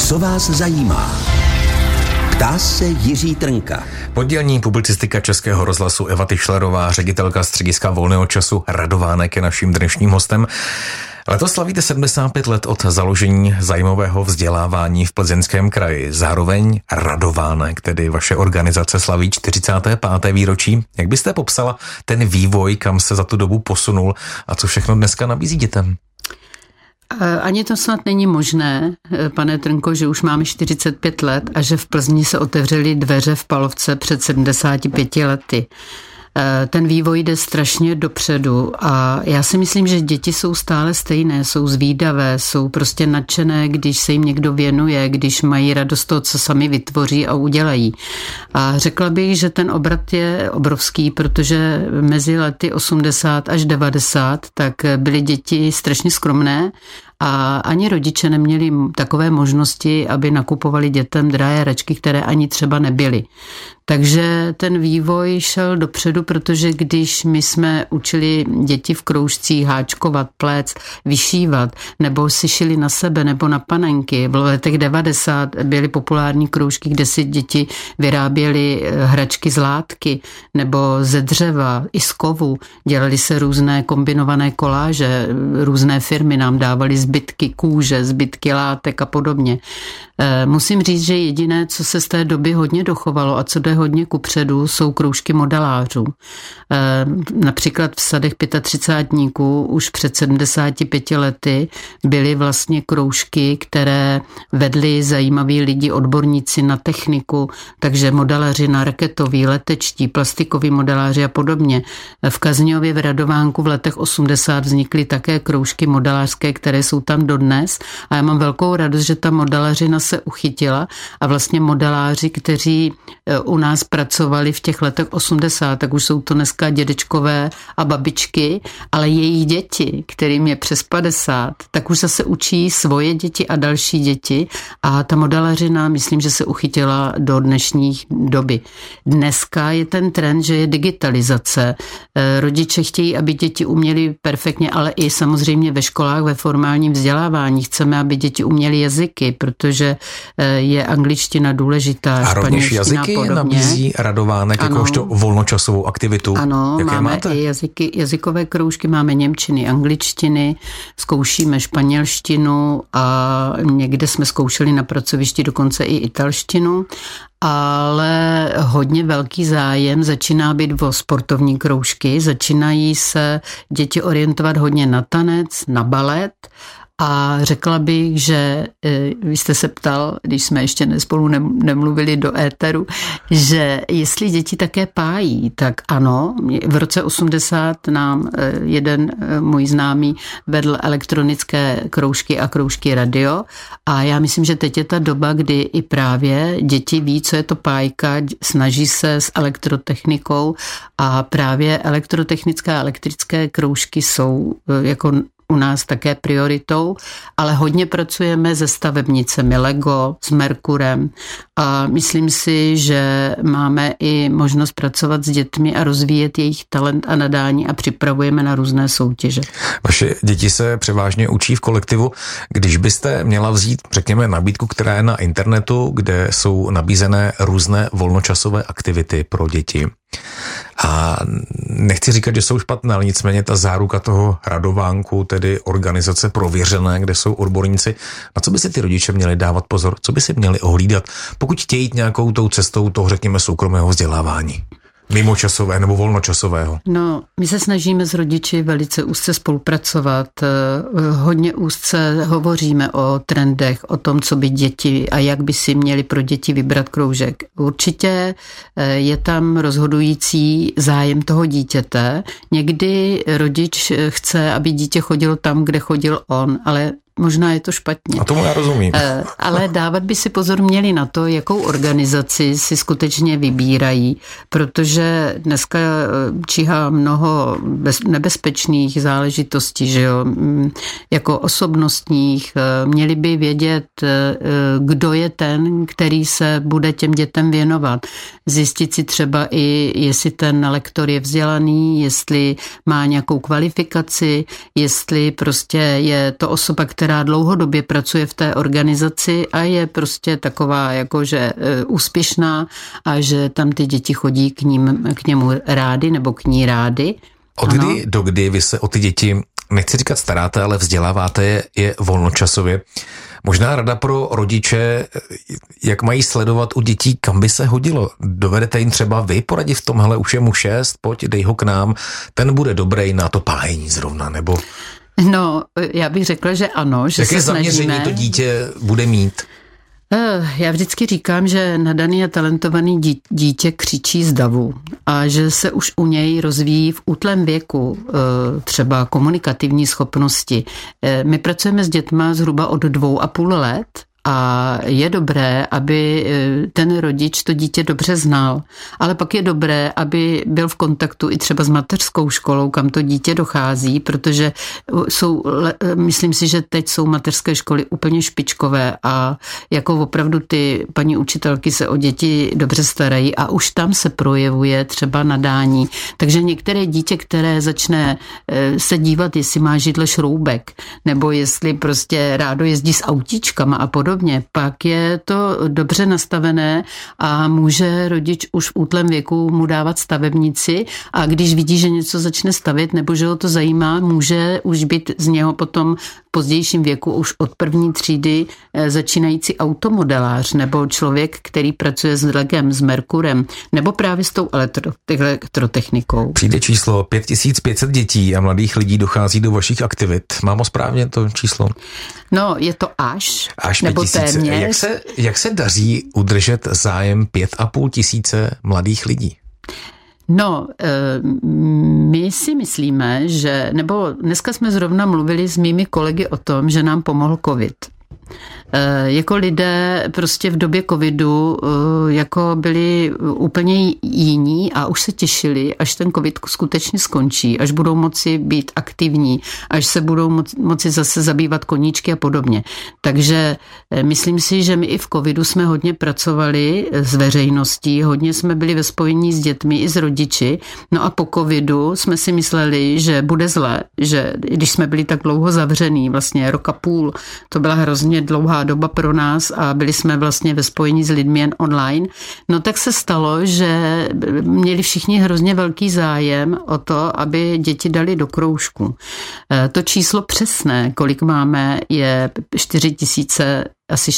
Co vás zajímá? Ptá se Jiří Trnka. Poddělní publicistika Českého rozhlasu Eva Tischlerová, ředitelka střediska volného času Radovánek, je naším dnešním hostem. Letos slavíte 75 let od založení zájmového vzdělávání v Plzeňském kraji. Zároveň Radovánek, tedy vaše organizace, slaví 45. výročí. Jak byste popsala ten vývoj, kam se za tu dobu posunul a co všechno dneska nabízí dětem? Ani to snad není možné, pane Trnko, že už máme 45 let a že v Plzni se otevřely dveře v Palovce před 75 lety. Ten vývoj jde strašně dopředu a já si myslím, že děti jsou stále stejné, jsou zvídavé, jsou prostě nadšené, když se jim někdo věnuje, když mají radost toho, co sami vytvoří a udělají. A řekla bych, že ten obrat je obrovský, protože mezi lety 80 až 90 tak byly děti strašně skromné a ani rodiče neměli takové možnosti, aby nakupovali dětem drahé hračky, které ani třeba nebyly. Takže ten vývoj šel dopředu, protože když my jsme učili děti v kroužcích háčkovat, pléct, vyšívat, nebo si šili na sebe nebo na panenky, v letech 90 byly populární kroužky, kde si děti vyráběly hračky z látky nebo ze dřeva, i z kovu. Dělali se různé kombinované koláže, různé firmy nám dávaly zbytky kůže, zbytky látek a podobně. Musím říct, že jediné, co se z té doby hodně dochovalo a co jde hodně kupředu, jsou kroužky modelářů. Například v sadech 35 už před 75 lety byly vlastně kroužky, které vedli zajímaví lidi, odborníci na techniku, takže modeláři na raketový, letečtí, plastikoví modeláři a podobně. V Kazňově v Radovánku v letech 80 vznikly také kroužky modelářské, které jsou tam dodnes a já mám velkou radost, že ta modelářina se uchytila a vlastně modeláři, kteří u nás pracovali v těch letech 80, tak už jsou to dneska dědečkové a babičky, ale jejich děti, kterým je přes 50, tak už zase učí svoje děti a další děti a ta modelářina, myslím, že se uchytila do dnešních doby. Dneska je ten trend, že je digitalizace. Rodiče chtějí, aby děti uměly perfektně, ale i samozřejmě ve školách, ve formálním vzdělávání chceme, aby děti uměly jazyky, protože je angličtina důležitá, a rovněž jazyky podobně. Nabízí Radovánek jakožto volnočasovou aktivitu. Ano, jaké máme máte? I jazykové kroužky, máme němčiny, angličtiny, zkoušíme španělštinu a někde jsme zkoušeli na pracovišti dokonce i italštinu, ale hodně velký zájem začíná být o sportovní kroužky, začínají se děti orientovat hodně na tanec, na balet. A řekla bych, že vy jste se ptal, když jsme ještě spolu nemluvili do éteru, že jestli děti také pájí, tak ano. V roce 80 nám jeden můj známý vedl elektronické kroužky a kroužky radio a já myslím, že teď je ta doba, kdy i právě děti ví, co je to pájka, snaží se s elektrotechnikou a právě elektrotechnické a elektrické kroužky jsou jako u nás také prioritou, ale hodně pracujeme se stavebnicemi Lego, s Merkurem a myslím si, že máme i možnost pracovat s dětmi a rozvíjet jejich talent a nadání a připravujeme na různé soutěže. Vaše děti se převážně učí v kolektivu. Když byste měla vzít, řekněme, nabídku, která je na internetu, kde jsou nabízené různé volnočasové aktivity pro děti. A nechci říkat, že jsou špatné, ale nicméně ta záruka toho Radovánku, tedy organizace prověřené, kde jsou odborníci, na co by si ty rodiče měli dávat pozor, co by si měli ohlídat, pokud chtějí jít nějakou tou cestou toho, řekněme, soukromého vzdělávání? Mimočasové nebo volnočasového? No, my se snažíme s rodiči velice úzce spolupracovat. Hodně úzce hovoříme o trendech, o tom, co by děti a jak by si měli pro děti vybrat kroužek. Určitě je tam rozhodující zájem toho dítěte. Někdy rodič chce, aby dítě chodilo tam, kde chodil on, ale možná je to špatně. A tomu já rozumím. Ale dávat by si pozor měli na to, jakou organizaci si skutečně vybírají, protože dneska číhá mnoho nebezpečných záležitostí, že jo, jako osobnostních. Měli by vědět, kdo je ten, který se bude těm dětem věnovat. Zjistit si třeba i, jestli ten lektor je vzdělaný, jestli má nějakou kvalifikaci, jestli prostě je to osoba, která která dlouhodobě pracuje v té organizaci a je prostě taková jakože úspěšná a že tam ty děti chodí k němu rády nebo k ní rády. Od kdy do kdy vy se o ty děti, nechci říkat staráte, ale vzděláváte je volnočasově? Možná rada pro rodiče, jak mají sledovat u dětí, kam by se hodilo. Dovedete jim třeba vy poradit v tom, hele, už je mu 6, pojď, dej ho k nám, ten bude dobrý na to pájení zrovna, nebo... No, já bych řekla, že ano, že jaké se snažíme. Jaké zaměření to dítě bude mít? Já vždycky říkám, že nadaný a talentovaný dítě křičí z davu a že se už u něj rozvíjí v útlém věku třeba komunikativní schopnosti. My pracujeme s dětma zhruba od 2,5 let a je dobré, aby ten rodič to dítě dobře znal, ale pak je dobré, aby byl v kontaktu i třeba s mateřskou školou, kam to dítě dochází, protože myslím si, že teď jsou mateřské školy úplně špičkové a jako opravdu ty paní učitelky se o děti dobře starají a už tam se projevuje třeba nadání. Takže některé dítě, které začne se dívat, jestli má židle šroubek, nebo jestli prostě rádo jezdí s autíčkama a podobně, pak je to dobře nastavené a může rodič už v útlém věku mu dávat stavebnici a když vidí, že něco začne stavět nebo že ho to zajímá, může už být z něho potom v pozdějším věku už od 1. třídy začínající automodelář nebo člověk, který pracuje s legem, s Merkurem nebo právě s tou elektrotechnikou. Přijde číslo 5500 dětí a mladých lidí dochází do vašich aktivit. Mám správně to číslo? No, je to až nebo 5000. Jak se daří udržet zájem 5500 mladých lidí? No, my si myslíme, že, nebo dneska jsme zrovna mluvili s mými kolegy o tom, že nám pomohl covid. Jako lidé prostě v době covidu jako byli úplně jiní a už se těšili, až ten covid skutečně skončí, až budou moci být aktivní, až se budou moci zase zabývat koníčky a podobně. Takže myslím si, že my i v covidu jsme hodně pracovali s veřejností, hodně jsme byli ve spojení s dětmi i s rodiči, no a po covidu jsme si mysleli, že bude zle, že když jsme byli tak dlouho zavřený, vlastně 1,5 roku, to byla hrozně dlouhá doba pro nás a byli jsme vlastně ve spojení s lidmi jen online, no tak se stalo, že měli všichni hrozně velký zájem o to, aby děti dali do kroužku. To číslo přesné, kolik máme, je 4000 asi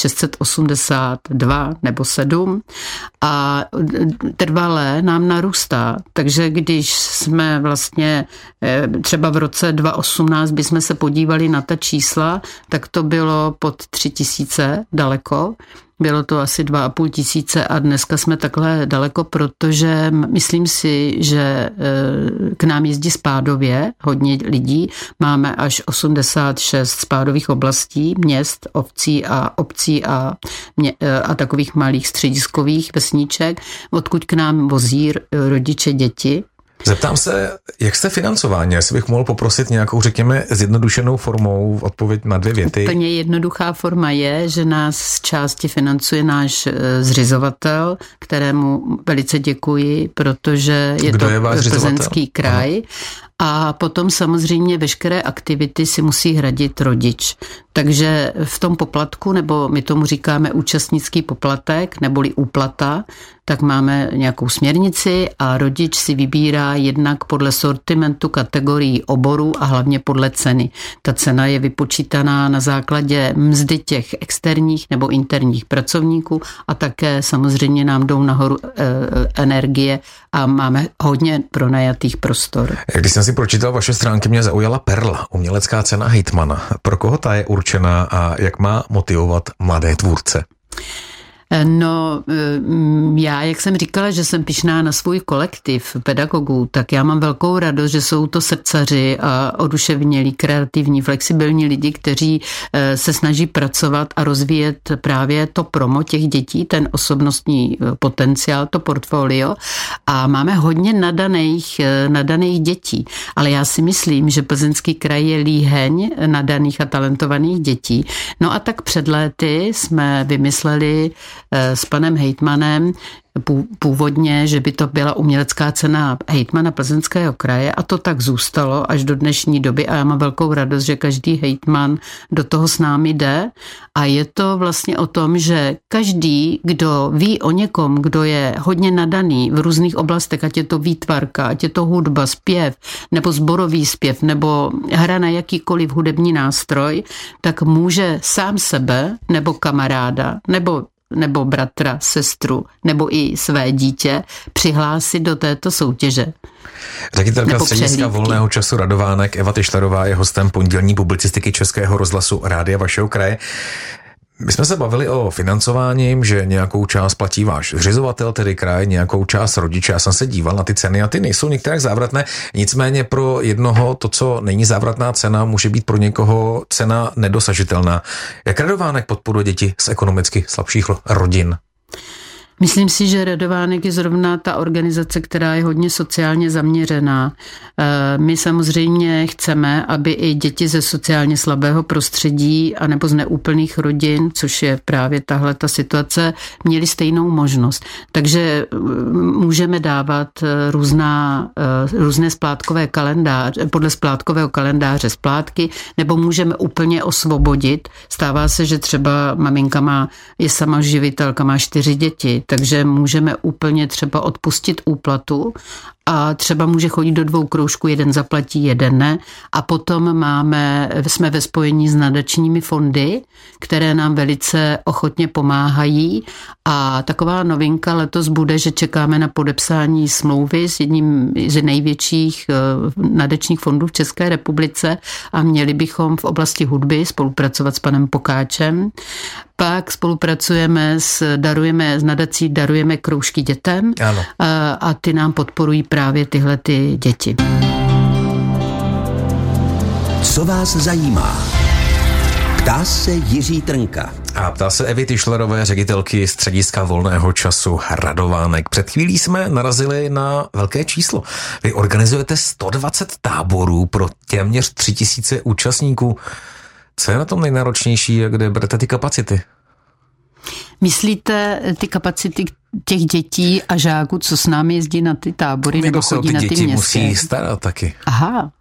682 nebo 7 a trvalé nám narůstá. Takže když jsme vlastně třeba v roce 2018 bychom se podívali na ta čísla, tak to bylo pod 3000 daleko. Bylo to asi 2500 a dneska jsme takhle daleko, protože myslím si, že k nám jezdí spádově hodně lidí. Máme až 86 spádových oblastí, měst, obcí a takových malých střediskových vesníček, odkud k nám vozí rodiče děti. Zeptám se, jak jste financováni? Jestli bych mohl poprosit nějakou, řekněme, zjednodušenou formou odpověď na 2 věty. Úplně jednoduchá forma je, že nás z části financuje náš zřizovatel, kterému velice děkuji, protože je to Plzeňský kraj. A potom samozřejmě veškeré aktivity si musí hradit rodič. Takže v tom poplatku, nebo my tomu říkáme účastnický poplatek, neboli úplata, tak máme nějakou směrnici a rodič si vybírá jednak podle sortimentu kategorií oborů a hlavně podle ceny. Ta cena je vypočítaná na základě mzdy těch externích nebo interních pracovníků a také samozřejmě nám jdou nahoru energie a máme hodně pronajatých prostor. Když jsem si pročítal vaše stránky, mě zaujala Perla, umělecká cena hejtmana. Pro koho ta je určená a jak má motivovat mladé tvůrce? No, já, jak jsem říkala, že jsem pyšná na svůj kolektiv pedagogů, tak já mám velkou radost, že jsou to srdcaři a oduševnělí, kreativní, flexibilní lidi, kteří se snaží pracovat a rozvíjet právě to promo těch dětí, ten osobnostní potenciál, to portfolio a máme hodně nadaných dětí, ale já si myslím, že Plzeňský kraj je líheň nadaných a talentovaných dětí. No a tak před léty jsme vymysleli s panem hejtmanem původně, že by to byla umělecká cena hejtmana Plzeňského kraje a to tak zůstalo až do dnešní doby a já mám velkou radost, že každý hejtman do toho s námi jde a je to vlastně o tom, že každý, kdo ví o někom, kdo je hodně nadaný v různých oblastech, ať je to výtvarka, ať je to hudba, zpěv, nebo sborový zpěv, nebo hra na jakýkoliv hudební nástroj, tak může sám sebe, nebo kamaráda, nebo bratra, sestru, nebo i své dítě přihlásit do této soutěže. Ředitelka Střediska volného času Radovánek Eva Tischlerová je hostem pondělní publicistiky Českého rozhlasu Rádia vašeho kraje. My jsme se bavili o financování, že nějakou část platí váš zřizovatel, tedy kraj, nějakou část rodiče. Já jsem se díval na ty ceny a ty nejsou některé závratné. Nicméně pro jednoho to, co není závratná cena, může být pro někoho cena nedosažitelná. Jak Radovánek podporuje děti z ekonomicky slabších rodin? Myslím si, že Radovánek je zrovna ta organizace, která je hodně sociálně zaměřená. My samozřejmě chceme, aby i děti ze sociálně slabého prostředí anebo z neúplných rodin, což je právě tahle ta situace, měli stejnou možnost. Takže můžeme dávat různé splátkové kalendáře, podle splátkového kalendáře splátky, nebo můžeme úplně osvobodit. Stává se, že třeba maminka je sama živitelka, má 4 děti, takže můžeme úplně třeba odpustit úplatu a třeba může chodit do 2 kroužků, jeden zaplatí, jeden ne. A potom jsme ve spojení s nadačními fondy, které nám velice ochotně pomáhají. A taková novinka letos bude, že čekáme na podepsání smlouvy s jedním z největších nadačních fondů v České republice a měli bychom v oblasti hudby spolupracovat s panem Pokáčem. Pak spolupracujeme s nadací Darujeme kroužky dětem a ty nám podporují právě tyhle ty děti. Co vás zajímá? Ptá se Jiří Trnka. A ptá se Evy Tischlerové, ředitelky Střediska volného času Radovánek. Před chvílí jsme narazili na velké číslo. Vy organizujete 120 táborů pro téměř 3000 účastníků. Co je na tom nejnáročnější a kde berete ty kapacity? Myslíte ty kapacity těch dětí a žáků, co s námi jezdí na ty tábory nebo chodí na ty městské? Musí starat taky. Aha,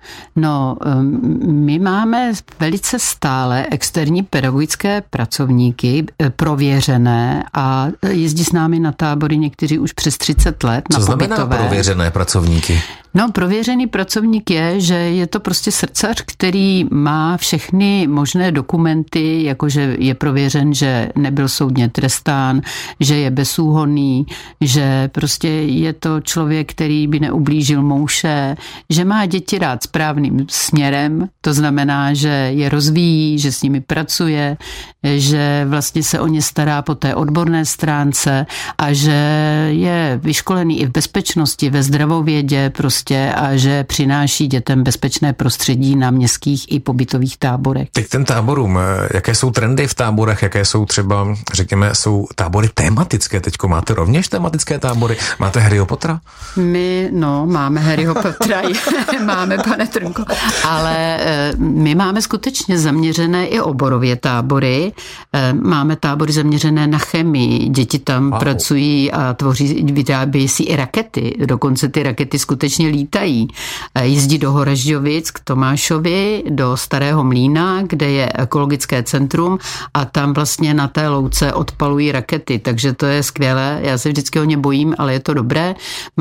my máme velice stále externí pedagogické pracovníky, prověřené a jezdí s námi na tábory někteří už přes 30 let. Co znamená prověřené pracovníky? Prověřený pracovník je, že je to prostě srdcař, který má všechny možné dokumenty, jakože je prověřen, že nebyl soudně trestán, že je bezúhonný, že prostě je to člověk, který by neublížil mouše, že má děti rád správným směrem, to znamená, že je rozvíjí, že s nimi pracuje, že vlastně se o ně stará po té odborné stránce a že je vyškolený i v bezpečnosti, ve zdravovědě prostě a že přináší dětem bezpečné prostředí na městských i pobytových táborech. Teď ten táborům, jaké jsou trendy v táborech, jaké jsou třeba, řekněme, jsou tábory tematické. Teďko máte rovněž tematické tábory? Máte Harryho Pottera? My, máme Harryho Pottera, máme, pane Trnko, ale my máme skutečně zaměřené i oborově tábory. Máme tábory zaměřené na chemii. Děti tam pracují a vyrábějí si i rakety. Dokonce ty rakety skutečně lítají. Jezdí do Horažďovic k Tomášovi, do Starého Mlýna, kde je ekologické centrum a tam vlastně na té louce odpalují rakety, takže to je skvělé. Já se vždycky o ně bojím, ale je to dobré.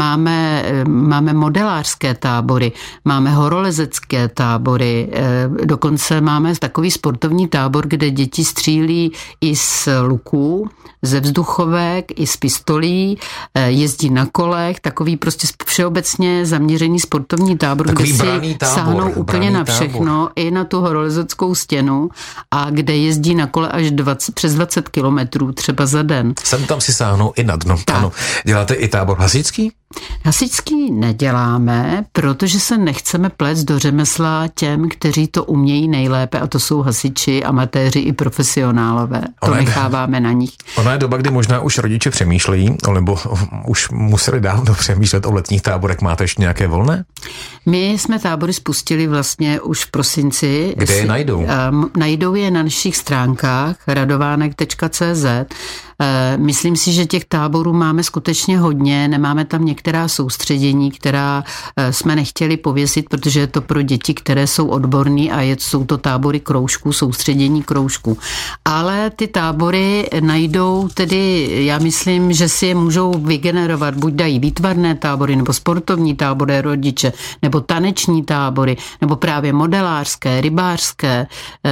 Máme modelářské tábory, máme horolezecké tábory, dokonce máme takový sportovní tábor, kde děti střílí i z luků, ze vzduchovek, i z pistolí, jezdí na kolech, takový prostě všeobecně zaměřený sportovní tábor, takový kde si sáhnou úplně na všechno, i na tu horolezeckou stěnu a kde jezdí na kole až přes 20 kilometrů třeba za den. Sem tam si sáhnou i na dno. Ano. Děláte i tábor hasičský? Hasičský neděláme, protože se nechceme plést do řemesla těm, kteří to umějí nejlépe, a to jsou hasiči, amatéři i profesionálové. To necháváme na nich. Ona je doba, kdy možná už rodiče přemýšlejí, nebo už museli dávno přemýšlet o letních táborech. Máte ještě nějaké volné? My jsme tábory spustili vlastně už v prosinci. Kde je najdou? Najdou je na našich stránkách radovánek.cz. Myslím si, že těch táborů máme skutečně hodně, nemáme tam některá soustředění, která jsme nechtěli pověsit, protože je to pro děti, které jsou odborný a jsou to tábory kroužků, soustředění kroužků. Ale ty tábory najdou tedy, já myslím, že si je můžou vygenerovat, buď dají výtvarné tábory, nebo sportovní tábory rodiče, nebo taneční tábory, nebo právě modelářské, rybářské.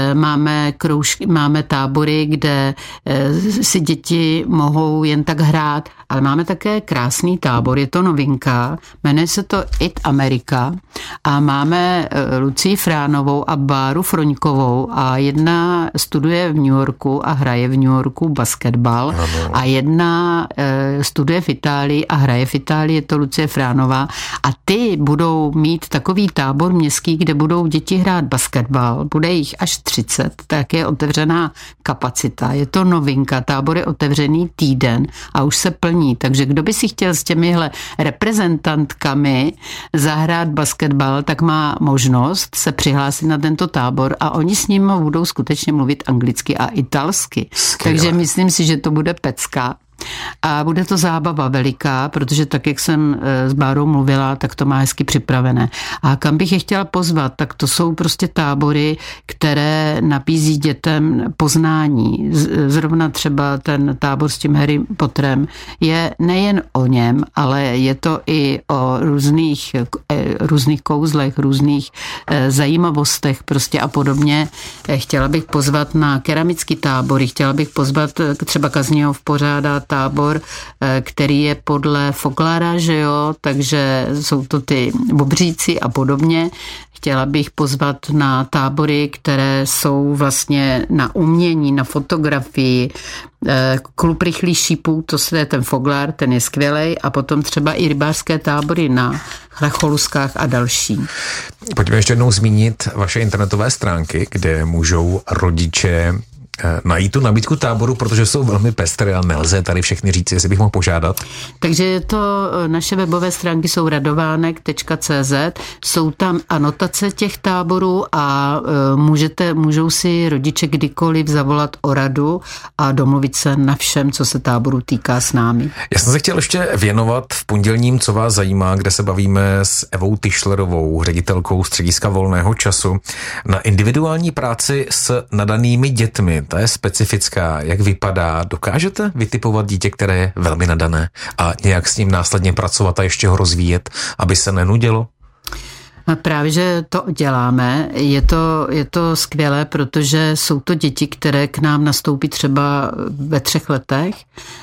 Máme tábory, kde si děti mohou jen tak hrát, ale máme také krásný tábor, je to novinka, jmenuje se to It America a máme Lucii Fránovou a Báru Froňkovou a jedna studuje v New Yorku a hraje v New Yorku basketbal a jedna studuje v Itálii a hraje v Itálii, je to Lucie Fránová a ty budou mít takový tábor městský, kde budou děti hrát basketbal, bude jich až 30, tak je otevřená kapacita, je to novinka, tábor je otevřený týden a už se plní, takže kdo by si chtěl s těmihle reprezentantkami zahrát basketbal, tak má možnost se přihlásit na tento tábor a oni s ním budou skutečně mluvit anglicky a italsky. Skvěle. Takže myslím si, že to bude pecka. A bude to zábava veliká, protože tak, jak jsem s Bárou mluvila, tak to má hezky připravené. A kam bych je chtěla pozvat, tak to jsou prostě tábory, které nabízí dětem poznání. Zrovna třeba ten tábor s tím Harry Potterem je nejen o něm, ale je to i o různých kouzlech, různých zajímavostech prostě a podobně. Chtěla bych pozvat na keramický tábory, chtěla bych pozvat třeba Kazňův pořádá tábor, který je podle Foglara, že jo, takže jsou to ty bobříci a podobně. Chtěla bych pozvat na tábory, které jsou vlastně na umění, na fotografii, klub rychlých šípů, to je ten Foglar, ten je skvělej a potom třeba i rybářské tábory na Choluskách a další. Pojďme ještě jednou zmínit vaše internetové stránky, kde můžou rodiče najít tu nabídku táboru, protože jsou velmi pestré a nelze tady všechny říct, jestli bych mohl požádat. Takže naše webové stránky jsou radovánek.cz, jsou tam anotace těch táborů a můžou si rodiče kdykoliv zavolat o radu a domluvit se na všem, co se táboru týká s námi. Já jsem se chtěl ještě věnovat v pondělním, co vás zajímá, kde se bavíme s Evou Tischlerovou, ředitelkou Střediska volného času, na individuální práci s nadanými dětmi. Ta je specifická. Jak vypadá? Dokážete vytipovat dítě, které je velmi nadané a nějak s ním následně pracovat a ještě ho rozvíjet, aby se nenudilo? Právě, že to děláme. Je to skvělé, protože jsou to děti, které k nám nastoupí třeba ve 3 letech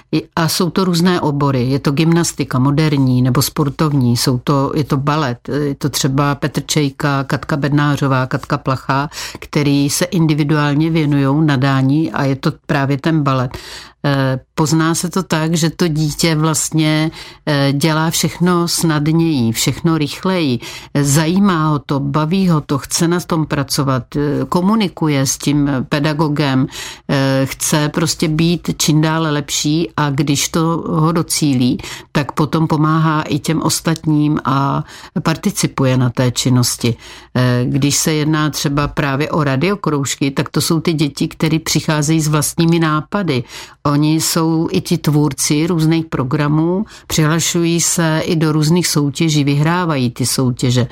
a jsou to různé obory. Je to gymnastika moderní nebo sportovní, je to balet, je to třeba Petr Čejka, Katka Bednářová, Katka Plachá, který se individuálně věnují nadání a je to právě ten balet. Pozná se to tak, že to dítě vlastně dělá všechno snadněji, všechno rychleji, zajímá ho to, baví ho to, chce na tom pracovat, komunikuje s tím pedagogem, chce prostě být čím dále lepší a když to ho docílí, tak potom pomáhá i těm ostatním a participuje na té činnosti. Když se jedná třeba právě o radiokroužky, tak to jsou ty děti, které přicházejí s vlastními nápady. Oni jsou i ti tvůrci různých programů, přihlašují se i do různých soutěží, vyhrávají ty soutěže.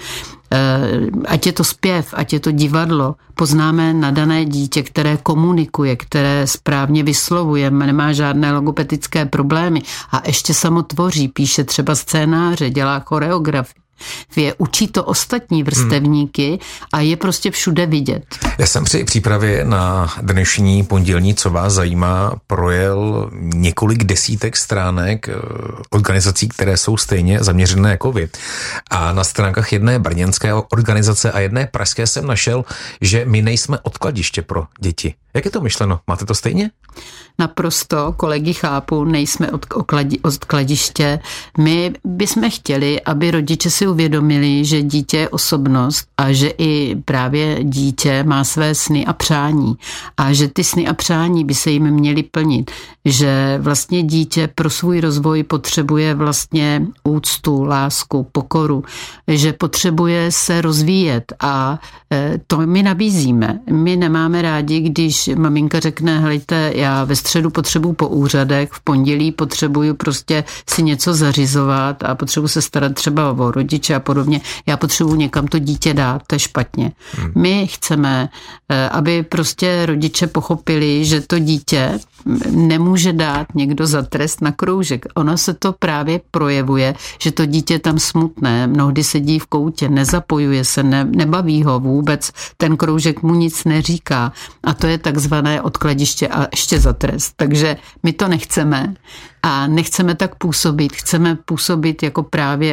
Ať je to zpěv, ať je to divadlo, poznáme nadané dítě, které komunikuje, které správně vyslovuje, nemá žádné logopedické problémy a ještě samotvoří, píše třeba scénáře, dělá choreografii. Učí to ostatní vrstevníky a je prostě všude vidět. Já jsem při přípravě na dnešní pondělní, co vás zajímá, projel několik desítek stránek organizací, které jsou stejně zaměřené jako vy. A na stránkách jedné brněnské organizace a jedné pražské jsem našel, že my nejsme odkladiště pro děti. Jak je to myšleno? Máte to stejně? Naprosto, kolegy chápu, nejsme od kladiště. My bychom chtěli, aby rodiče si uvědomili, že dítě je osobnost a že i právě dítě má své sny a přání a že ty sny a přání by se jim měly plnit. Že vlastně dítě pro svůj rozvoj potřebuje vlastně úctu, lásku, pokoru, že potřebuje se rozvíjet a to my nabízíme. My nemáme rádi, když maminka řekne, helejte, já ve středu potřebuji po úřadech, v pondělí potřebuju prostě si něco zařizovat a potřebuji se starat třeba o rodiče a podobně. Já potřebuji někam to dítě dát, to je špatně. My chceme, aby prostě rodiče pochopili, že to dítě nemůže dát někdo za trest na kroužek. Ono se to právě projevuje, že to dítě je tam smutné, mnohdy sedí v koutě, nezapojuje se, nebaví ho vůbec, ten kroužek mu nic neříká a to je takzvané odkladiště a ještě za trest. Takže my to nechceme a nechceme tak působit. Chceme působit jako právě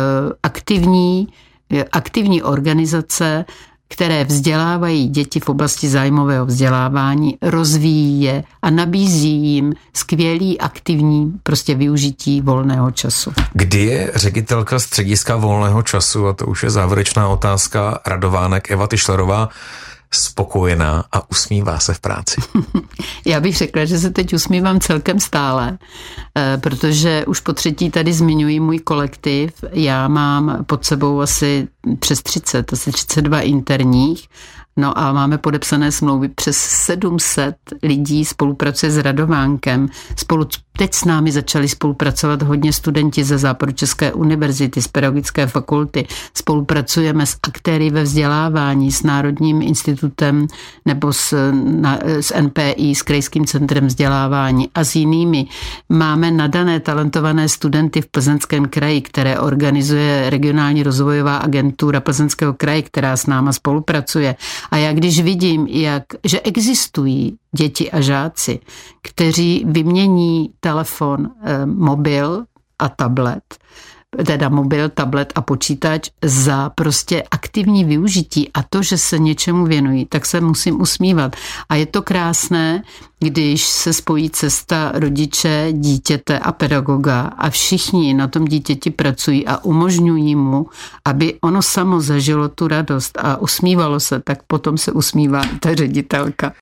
aktivní organizace, které vzdělávají děti v oblasti zájmového vzdělávání, rozvíjí je a nabízí jim skvělý aktivní prostě využití volného času. Kdy je ředitelka střediska volného času, a to už je závěrečná otázka, Radovánek Eva Tischlerová, spokojená a usmívá se v práci? Já bych řekla, že se teď usmívám celkem stále, protože už po třetí tady zmiňuji můj kolektiv. Já mám pod sebou asi přes 32 interních, no a máme podepsané smlouvy přes 700 lidí, spolupracuje s Radovánkem. Teď s námi začali spolupracovat hodně studenti ze Západočeské univerzity, z pedagogické fakulty. Spolupracujeme s aktéry ve vzdělávání, s Národním institutem nebo s NPI, s Krajským centrem vzdělávání a s jinými. Máme nadané talentované studenty v Plzeňském kraji, které organizuje regionální rozvojová agentura Plzeňského kraje, která s náma spolupracuje. A já když vidím, že existují děti a žáci, kteří vymění telefon, mobil a tablet, teda mobil, tablet a počítač za prostě aktivní využití a to, že se něčemu věnují, tak se musím usmívat. A je to krásné, když se spojí cesta rodiče, dítěte a pedagoga a všichni na tom dítěti pracují a umožňují mu, aby ono samo zažilo tu radost a usmívalo se, tak potom se usmívá ta ředitelka.